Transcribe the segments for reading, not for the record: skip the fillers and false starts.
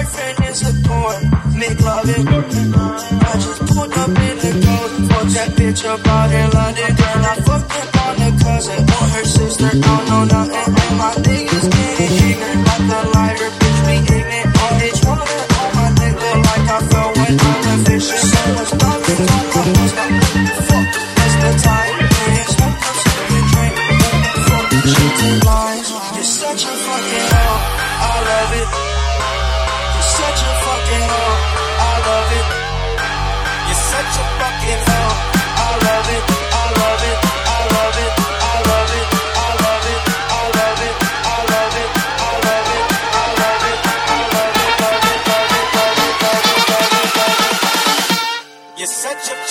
boyfriend is a porn, make love it. I just pulled up in the ghost, fucked that bitch up out in London. Then I fucked up on her cousin or her sister, don't know nothing. And my niggas getting ignorant like the lighter, bitch, we ignorant. On each one on my nigga like I fell when I'm the fishing. So much diamonds on my mustache. Fuck, that's the time. Man, smoke up, smoke and drink. Fuck, shit and lines. You're such a fucking hoe, I love it. You're such a fucking hoe, I love it. You're such a fucking hoe, I love it. I love it, I love it, I love it, I love it, I love it, I love it, I love it, I love it, I love it, love it, love it, love it, love it, love it, love it. You're such a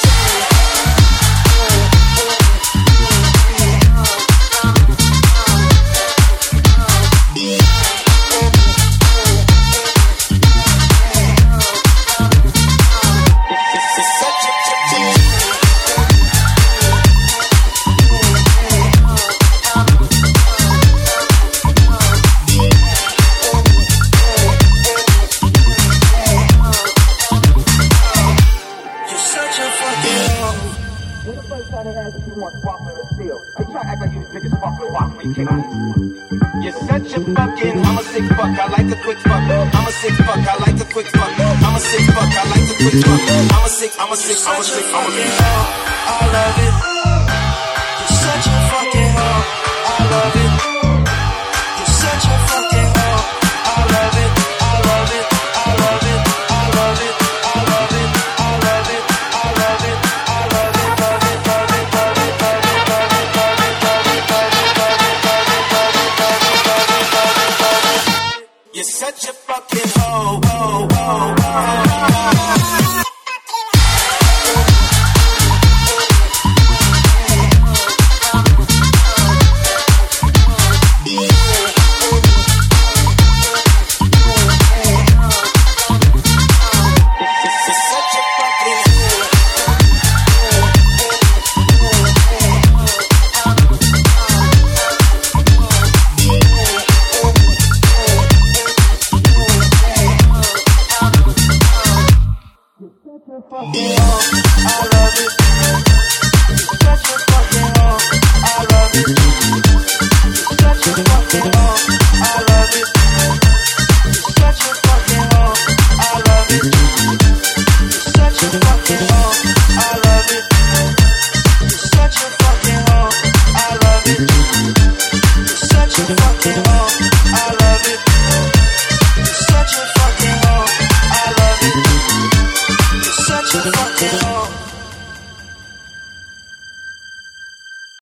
You're such a fucking, I'm a sick fuck, I like a quick fuck. I'm a sick fuck, I like a quick fuck. I'm a sick fuck, I like a quick fuck. I'm a sick, I'm a sick, I'm a sick, I'm a sick. I love it. You're such a fucking hoe, I love it. You're such a fucking hoe, I love it. I love it, I love it, I love it, I love it, I love it, I love it, I love it, love it, love it, love it, love it, love it, love it, love it, love it, love it, love it, love it, love it, love it, love it, love it. You're such a fucking hoe, hoe, hoe, hoe. I love it. Such a fucking hoe. I love it. Such a fucking hoe. I love it.